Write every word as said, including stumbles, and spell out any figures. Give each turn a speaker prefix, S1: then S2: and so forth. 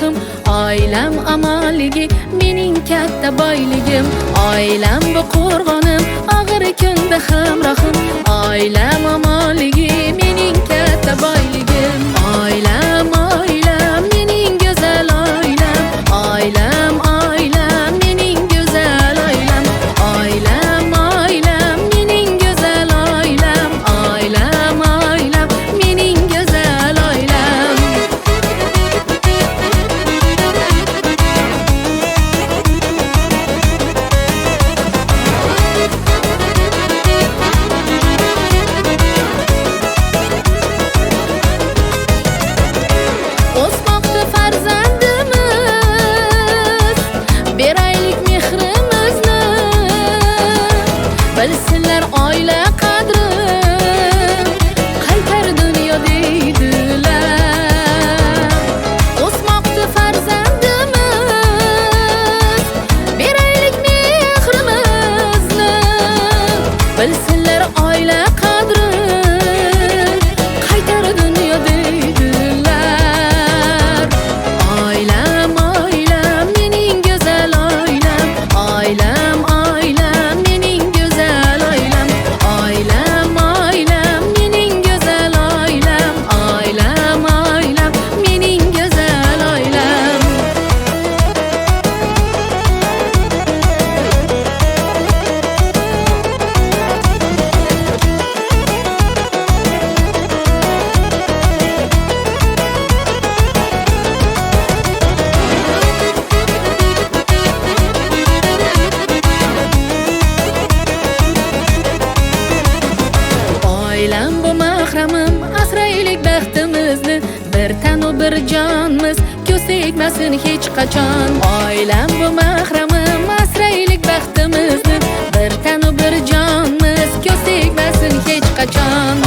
S1: hamrohim, oilam amonligi mening katta boyligim. Oilam bu qo'rg'onim, og'ir kunda hamrohim, oilam amonligi mening katta boyligim. Oilam, oilam mening go'zal oilam, oilam, oilam mening go'zal oilam, oilam, oilam mening go'zal oilam, oilam, oilam mening go'zal oilam. O'smoqda farzandimiz, beraylik mehrimizni, bilsinlar oila qadrin, qaytar dunyo deydilar. O'smoqda farzandimiz, beraylik mehrimizni, bilsinlar oila qadrin, qaytar dunyo deydilar. Oilam, oilam mening go'zal oilam, oilam, oilam mening go'zal oilam, oilam, oilam mening go'zal oilam, oilam, oilam mening go'zal oilam. Oilam bu mahramim, asraylik baxtimizni, bir tanu bir jonmiz, ko'z tegmasin hech qachon. Oilam bu mahramim, asraylik baxtimizni, bir tanu bir jonmiz, ko'z tegmasin hech qachon.